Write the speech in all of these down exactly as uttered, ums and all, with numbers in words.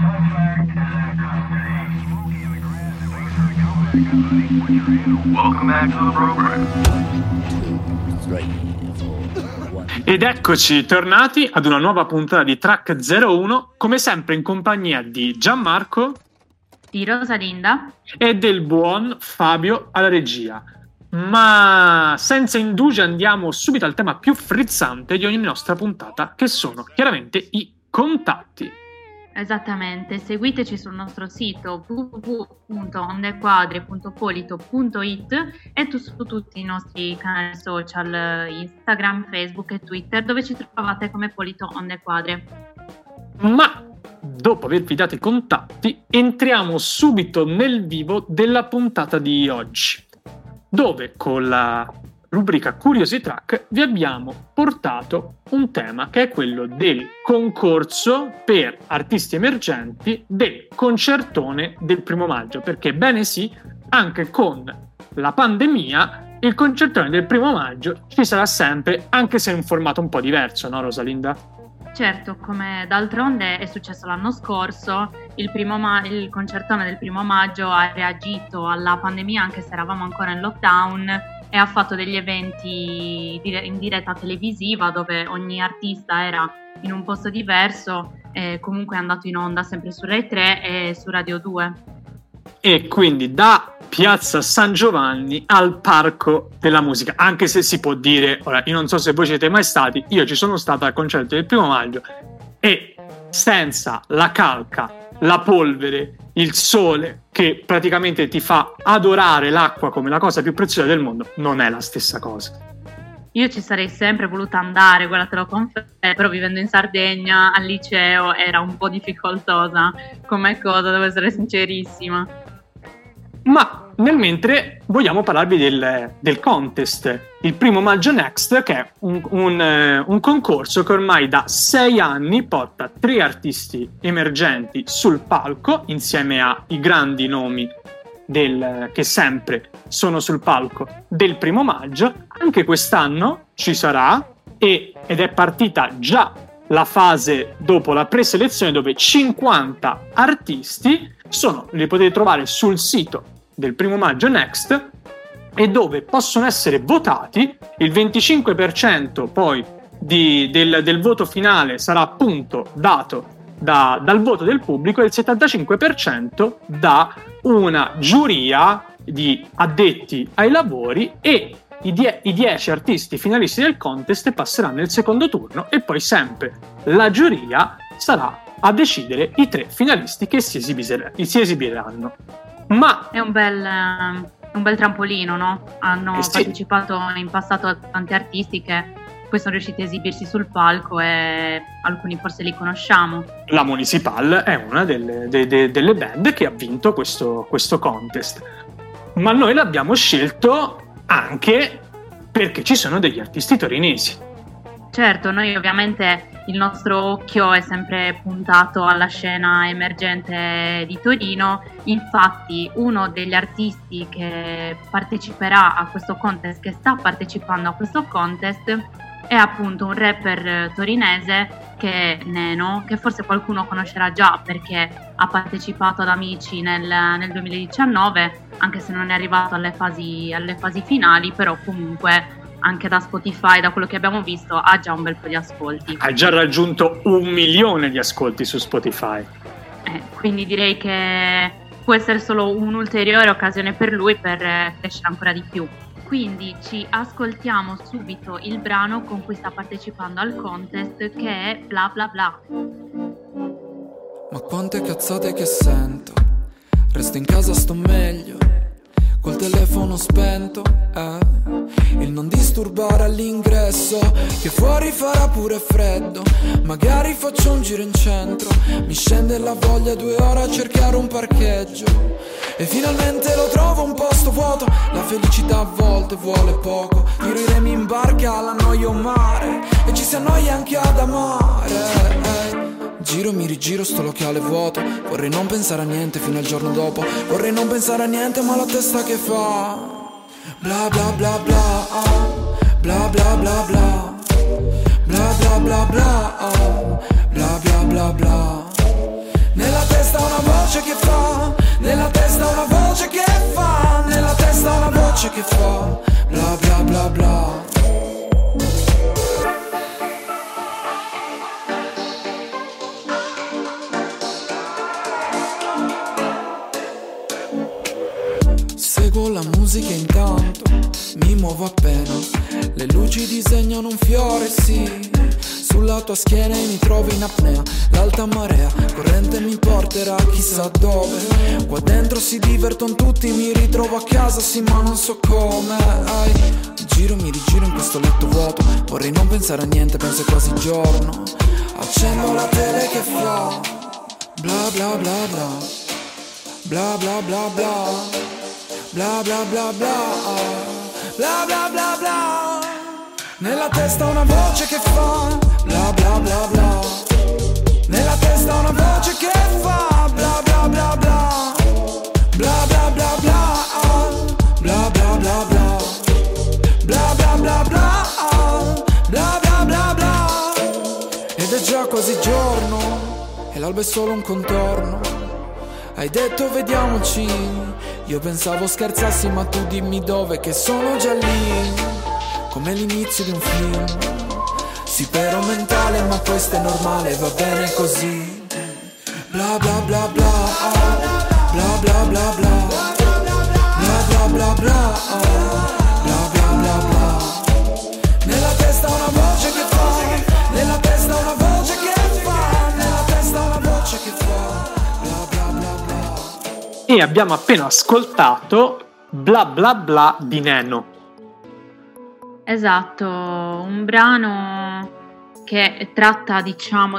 Welcome back to the program. Ed eccoci tornati ad una nuova puntata di Track zero uno, come sempre in compagnia di Gianmarco, di Rosalinda e del buon Fabio alla regia. Ma senza indugi andiamo subito al tema più frizzante di ogni nostra puntata, che sono chiaramente i contatti. Esattamente, seguiteci sul nostro sito w w w punto ondequadre punto polito punto it e tu, su tutti i nostri canali social, Instagram, Facebook e Twitter, dove ci trovate come Polito Ondequadre. Ma dopo avervi dato i contatti, entriamo subito nel vivo della puntata di oggi, dove con la rubrica Curiosity Track vi abbiamo portato un tema che è quello del concorso per artisti emergenti del concertone del primo maggio, perché bene sì, anche con la pandemia il concertone del primo maggio ci sarà sempre, anche se in un formato un po' diverso, no Rosalinda? Certo, come d'altronde è successo l'anno scorso, il, primo ma- il concertone del primo maggio ha reagito alla pandemia anche se eravamo ancora in lockdown, e ha fatto degli eventi in diretta televisiva dove ogni artista era in un posto diverso, e comunque è andato in onda sempre su Rai tre e su Radio due. E quindi da Piazza San Giovanni al Parco della Musica, anche se si può dire, ora io non so se voi siete mai stati, io ci sono stato al concerto del primo maggio e senza la calca, la polvere, il sole che praticamente ti fa adorare l'acqua come la cosa più preziosa del mondo, non è la stessa cosa. Io ci sarei sempre voluta andare, guarda, te lo confesso, però vivendo in Sardegna al liceo era un po' difficoltosa come cosa, devo essere sincerissima. Ma nel mentre vogliamo parlarvi del, del contest, il primo maggio Next, che è un, un, un concorso che ormai da sei anni porta tre artisti emergenti sul palco insieme ai grandi nomi del, che sempre sono sul palco del primo maggio. Anche quest'anno ci sarà e, ed è partita già la fase dopo la preselezione, dove cinquanta artisti sono, li potete trovare sul sito del primo maggio Next, e dove possono essere votati. Il venticinque per cento poi di, del, del voto finale sarà appunto dato da, dal voto del pubblico e il settantacinque per cento da una giuria di addetti ai lavori, e i, die, i dieci artisti finalisti del contest passeranno nel secondo turno, e poi sempre la giuria sarà a decidere i tre finalisti che si, esibisere, si esibiranno. Ma è un bel, un bel trampolino, no? Hanno eh sì. partecipato in passato tanti artisti che poi sono riusciti a esibirsi sul palco, e alcuni forse li conosciamo. La Municipal è una delle, de, de, delle band che ha vinto questo, questo contest, ma noi l'abbiamo scelto anche perché ci sono degli artisti torinesi. Certo, noi ovviamente il nostro occhio è sempre puntato alla scena emergente di Torino. Infatti uno degli artisti che parteciperà a questo contest, che sta partecipando a questo contest, è appunto un rapper torinese che è Neno, che forse qualcuno conoscerà già perché ha partecipato ad Amici nel, nel duemiladiciannove, anche se non è arrivato alle fasi, alle fasi finali, però comunque anche da Spotify, da quello che abbiamo visto, ha già un bel po' di ascolti. Ha già raggiunto un milione di ascolti su Spotify. Eh, quindi direi che può essere solo un'ulteriore occasione per lui per crescere ancora di più. Quindi ci ascoltiamo subito il brano con cui sta partecipando al contest, che è Bla Bla Bla. Ma quante cazzate che sento, resto in casa, sto meglio, col telefono spento, eh. Il non disturbare all'ingresso, che fuori farà pure freddo. Magari faccio un giro in centro, mi scende la voglia due ore a cercare un parcheggio. E finalmente lo trovo un posto vuoto. La felicità a volte vuole poco. Tiro i remi in barca, la noia un mare, e ci si annoia anche ad amare, eh. Giro, mi rigiro, sto locale vuoto. Vorrei non pensare a niente fino al giorno dopo. Vorrei non pensare a niente, ma la testa che fa bla bla bla bla, bla bla bla bla, bla bla bla bla, bla bla bla bla. Nella testa musica intanto mi muovo appena le luci disegnano un fiore, sì. Sulla tua schiena mi trovo in apnea, l'alta marea, corrente mi porterà chissà dove. Qua dentro si divertono tutti, mi ritrovo a casa, sì ma non so come. Ai, mi giro, mi rigiro in questo letto vuoto, vorrei non pensare a niente, penso è quasi giorno. Accendo la tele che fa bla bla bla bla, bla bla bla bla, bla bla bla bla, bla bla bla bla. Nella testa una voce che fa bla bla bla bla, nella testa una voce che fa bla bla bla bla, bla bla bla bla, bla bla bla bla, bla bla bla bla, bla bla bla bla. Ed è già quasi giorno e l'alba è solo un contorno. Hai detto vediamoci, io pensavo scherzassi ma tu dimmi dove che sono già lì. Come l'inizio di un film, sì però mentale ma questo è normale, va bene così. Bla bla bla bla, bla bla bla bla, bla bla bla bla, bla bla bla bla. Nella testa una voce che fa, nella testa una voce che fa, nella testa una voce che fa, bla bla bla bla. E abbiamo appena ascoltato Bla bla bla di Neno. Esatto, un brano che tratta, diciamo,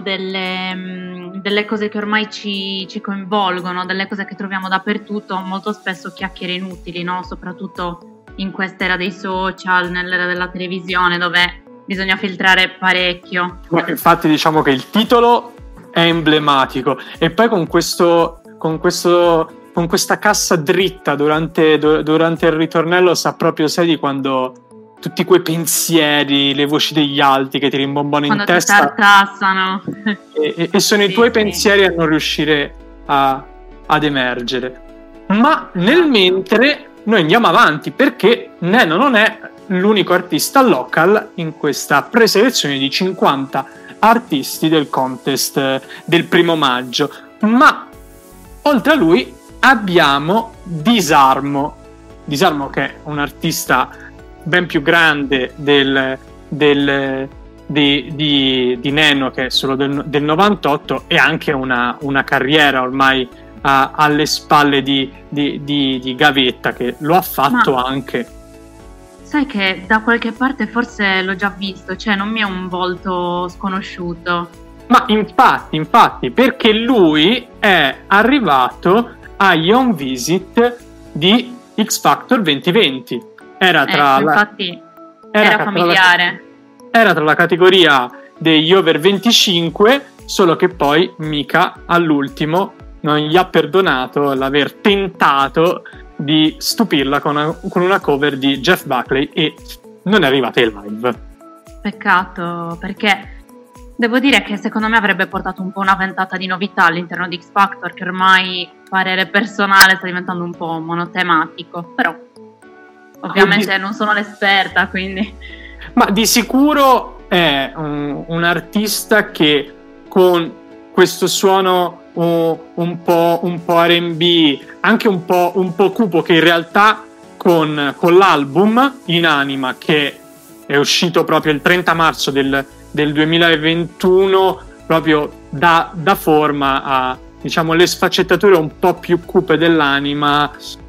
delle, delle cose che ormai ci, ci coinvolgono, delle cose che troviamo dappertutto, molto spesso chiacchiere inutili, no? Soprattutto in quest'era dei social, nell'era della televisione, dove bisogna filtrare parecchio. Ma infatti diciamo che il titolo è emblematico e poi con questo, con questo, con questa cassa dritta durante, durante il ritornello sa proprio sei di quando tutti quei pensieri, le voci degli altri che ti rimbombano quando in testa ti tartassano e, e sono sì, i tuoi sì. pensieri a non riuscire a, ad emergere. Ma nel mentre noi andiamo avanti, perché Neno non è l'unico artista local in questa preselezione di cinquanta artisti del contest del primo maggio, ma oltre a lui abbiamo Disarmo Disarmo che è un artista ben più grande del, del, di, di, di Neno, che è solo del, del novantotto, e anche una, una carriera ormai a, alle spalle di, di, di, di Gavetta, che lo ha fatto Ma, anche. Sai che da qualche parte forse l'ho già visto, cioè non mi è un volto sconosciuto. Ma infatti, infatti, perché lui è arrivato agli home visit di X Factor duemilaventi. Era tra ecco, la, infatti era, era familiare. Tra la, era tra la categoria degli over venticinque, solo che poi Mika all'ultimo non gli ha perdonato l'aver tentato di stupirla con una, con una cover di Jeff Buckley e non è arrivata in live. Peccato, perché devo dire che secondo me avrebbe portato un po' una ventata di novità all'interno di X Factor, che ormai, parere personale, sta diventando un po' monotematico, però ovviamente di... non sono l'esperta, quindi. Ma di sicuro è un, un artista che con questo suono un, un po' un po' R and B, anche un po', un po' cupo, che in realtà con, con l'album Inanima, che è uscito proprio il trenta marzo del, del duemilaventuno, proprio da, da forma a, diciamo, le sfaccettature un po' più cupe dell'anima.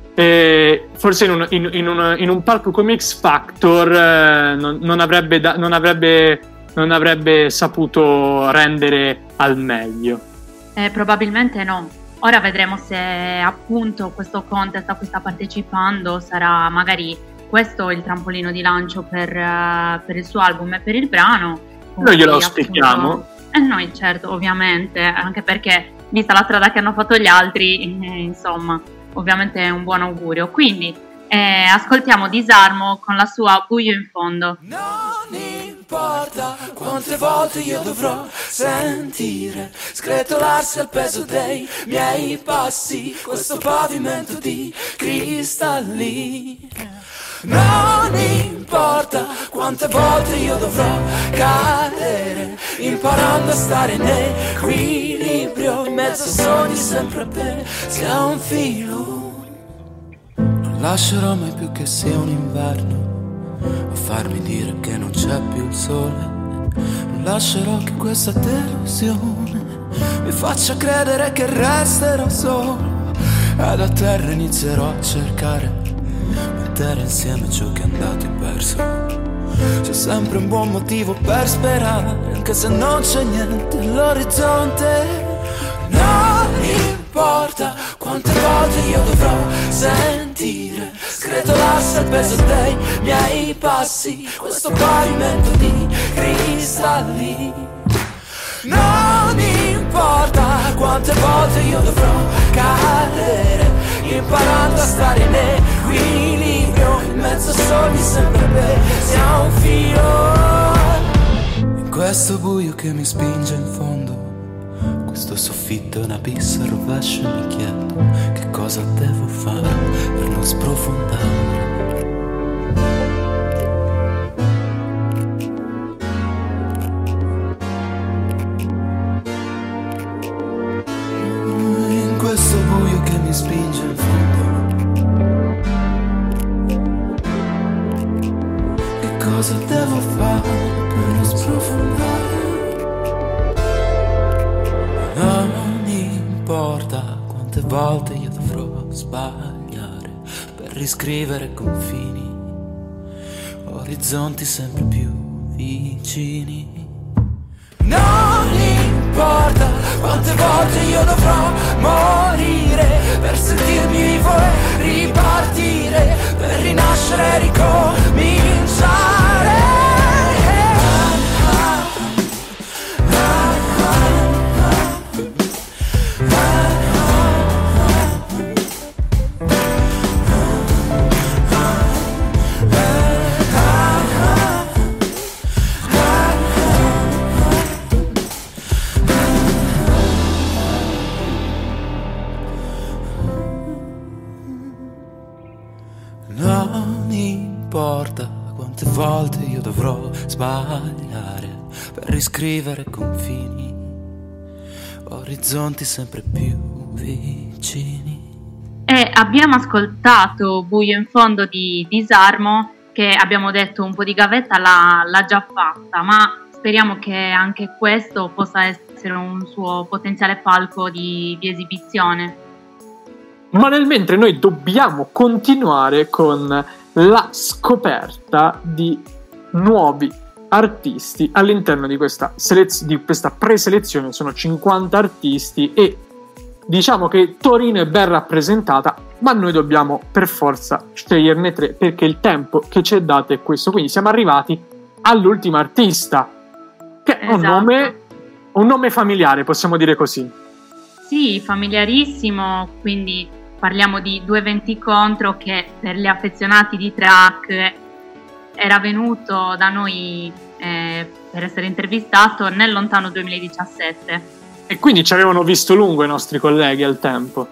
Eh, forse in un, in, in, un, in un palco come X Factor eh, non, non, avrebbe da, non, avrebbe, non avrebbe saputo rendere al meglio. Eh, probabilmente no. Ora vedremo se appunto questo contest a cui sta partecipando sarà magari questo il trampolino di lancio per, uh, per il suo album e per il brano. Noi glielo auspichiamo. E eh, noi certo, ovviamente, anche perché vista la strada che hanno fatto gli altri, eh, insomma, ovviamente è un buon augurio. Quindi eh, ascoltiamo Disarmo con la sua Buio in fondo. Non importa quante volte io dovrò sentire scretolarsi al peso dei miei passi questo pavimento di cristalli. Non importa quante volte io dovrò cadere imparando a stare in equilibrio in mezzo a sogni sempre appesi a un filo. Non lascerò mai più che sia un inverno a farmi dire che non c'è più il sole. Non lascerò che questa delusione mi faccia credere che resterò solo. E da terra inizierò a cercare, mettere insieme ciò che è andato perso. C'è sempre un buon motivo per sperare, anche se non c'è niente all'orizzonte. Non importa quante volte io dovrò sentire scretolarsi al peso dei miei passi, questo pavimento di cristalli. Non importa quante volte io dovrò cadere, imparando a stare in equilibrio, in mezzo a sogni sempre appesi a un filo. In questo buio che mi spinge in fondo, questo soffitto è un abisso al rovescio, e mi chiedo che cosa devo fare per non sprofondare. In questo buio che mi spinge in fondo, che cosa devo fare per non sprofondare? Non importa quante volte io dovrò sbagliare per riscrivere confini, orizzonti sempre più vicini. Non importa quante volte io dovrò morire per sentirmi vivo e ripartire, per rinascere e ricominciare. Non importa quante volte io dovrò sbagliare per riscrivere confini, orizzonti sempre più vicini. E abbiamo ascoltato Buio in fondo di Disarmo, che abbiamo detto un po' di gavetta l'ha, l'ha già fatta, ma speriamo che anche questo possa essere un suo potenziale palco di, di esibizione. Ma nel mentre noi dobbiamo continuare con la scoperta di nuovi artisti all'interno di questa, selez- di questa preselezione. Sono cinquanta artisti e diciamo che Torino è ben rappresentata, ma noi dobbiamo per forza sceglierne tre perché il tempo che ci è dato è questo. Quindi siamo arrivati all'ultimo artista, che è un, esatto. nome, un nome familiare, possiamo dire così. Sì, familiarissimo, quindi parliamo di duecentoventi Contro, che per gli affezionati di track era venuto da noi eh, per essere intervistato nel lontano duemiladiciassette. E quindi ci avevano visto lungo i nostri colleghi al tempo.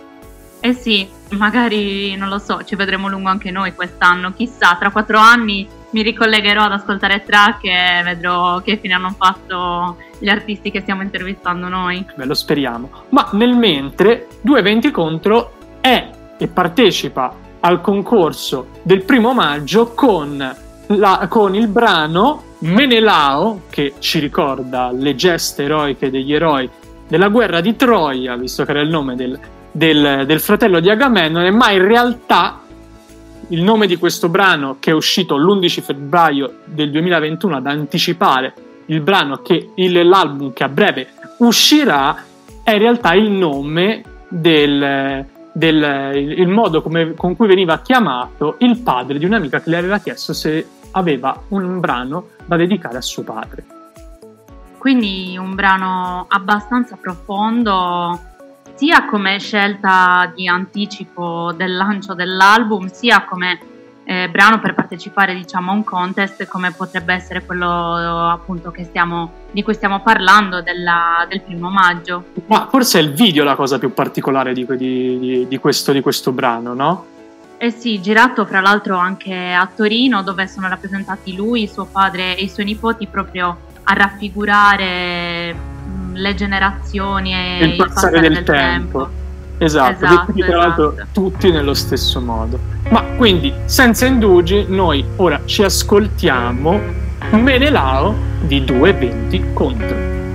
Eh sì, magari, non lo so, ci vedremo lungo anche noi quest'anno, chissà, tra quattro anni mi ricollegherò ad ascoltare track e vedrò che fine hanno fatto gli artisti che stiamo intervistando noi. Beh, lo speriamo. Ma nel mentre duecentoventi Contro è e partecipa al concorso del primo maggio con, la, con il brano Menelao, che ci ricorda le geste eroiche degli eroi della guerra di Troia, visto che era il nome del, del, del fratello di Agamennone, ma in realtà il nome di questo brano, che è uscito l'undici febbraio del duemilaventuno ad anticipare il brano che il, l'album che a breve uscirà, è in realtà il nome del, del il, il modo come, con cui veniva chiamato il padre di un'amica che le aveva chiesto se aveva un brano da dedicare a suo padre. Quindi un brano abbastanza profondo, sia come scelta di anticipo del lancio dell'album, sia come eh, brano per partecipare, diciamo, a un contest, come potrebbe essere quello appunto che stiamo, di cui stiamo parlando, della, del primo maggio. Ma forse è il video la cosa più particolare di, di, di, di, questo, di questo brano, no? Eh sì, girato fra l'altro anche a Torino, dove sono rappresentati lui, suo padre e i suoi nipoti, proprio a raffigurare le generazioni e il passare del, del tempo. tempo. Esatto, Esatto, detti tra l'altro esatto. tutti nello stesso modo. Ma quindi, senza indugi, noi ora ci ascoltiamo Menelao di due venti contro.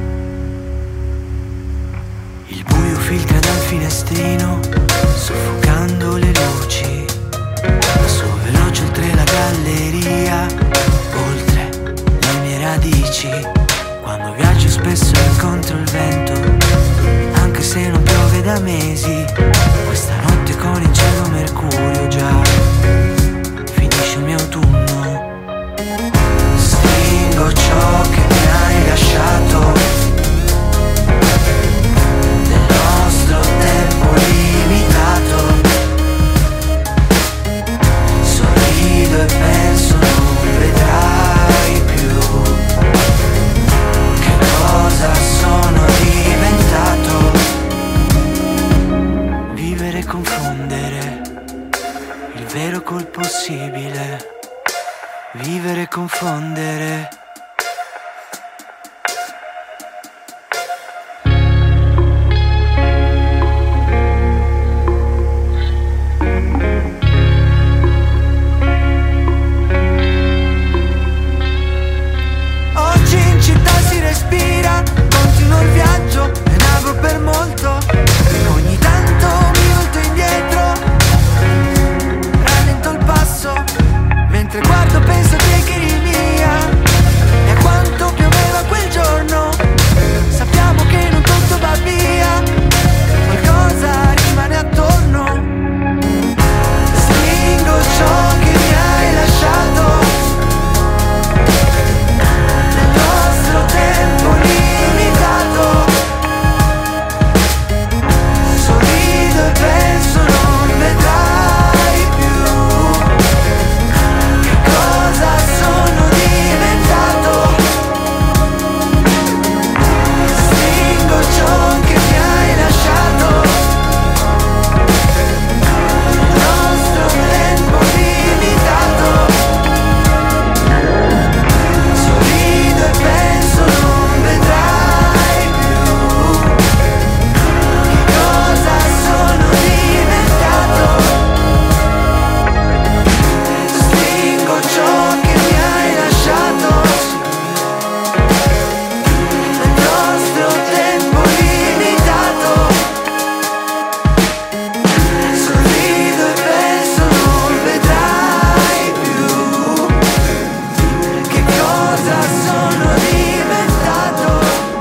Il buio filtra dal finestrino, soffocando le luci. Passo veloce oltre la galleria, oltre le mie radici. Quando viaggio spesso incontro il vento, anche se non piove da mesi. Questa notte con in cielo mercurio già finisce il mio autunno. Stringo ciò che mi hai lasciato del nostro tempo limitato. Sorrido e penso non vedrai più che cosa sono diventato. Vivere e confondere il vero col possibile. Vivere e confondere. Oggi in città si respira, continuo il viaggio e navigo per molto. Ogni tanto mi volto indietro, rallento il passo, mentre guardo penso che eri mia. E a quanto pioveva quel giorno, sappiamo che non tutto va via, qualcosa rimane attorno. Stringo ciò che mi hai lasciato nel nostro tempo limitato. Sorrido e penso non vedrai più che cosa sono diventato. Stringo ciò che mi hai lasciato nel nostro tempo limitato. Sorrido e penso non vedrai più che cosa sono diventato. Stringo ciò che mi hai lasciato nel nostro tempo limitato. Sorrido e penso non vedrai più che cosa sono diventato.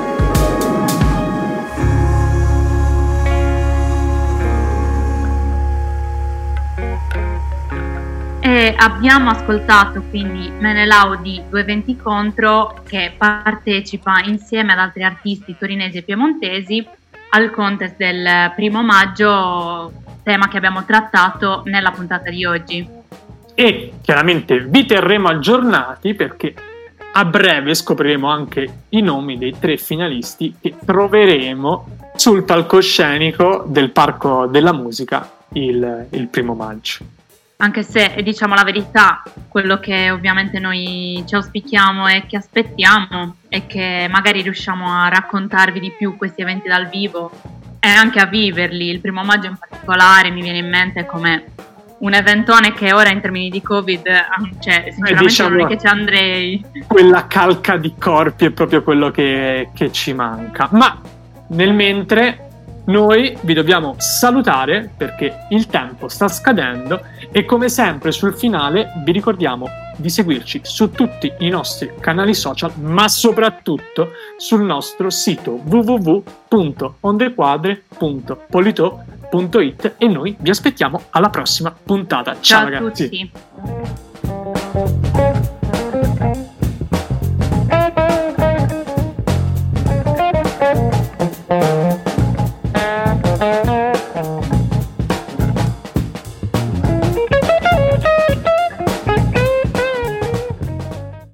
E abbiamo ascoltato quindi Menelao di due venti contro, che partecipa insieme ad altri artisti torinesi e piemontesi al contest del primo maggio, tema che abbiamo trattato nella puntata di oggi. E chiaramente vi terremo aggiornati perché a breve scopriremo anche i nomi dei tre finalisti che troveremo sul palcoscenico del Parco della Musica il, il primo maggio. Anche se, diciamo la verità, quello che ovviamente noi ci auspichiamo e che aspettiamo è che magari riusciamo a raccontarvi di più questi eventi dal vivo e anche a viverli. Il primo maggio in particolare mi viene in mente come un eventone che ora in termini di Covid, cioè sinceramente eh, diciamo, non è che ci andrei. Quella calca di corpi è proprio quello che, che ci manca. Ma nel mentre noi vi dobbiamo salutare perché il tempo sta scadendo e come sempre sul finale vi ricordiamo di seguirci su tutti i nostri canali social, ma soprattutto sul nostro sito w w w punto ondequadre punto polito punto it e noi vi aspettiamo alla prossima puntata. Ciao, Ciao a ragazzi. tutti.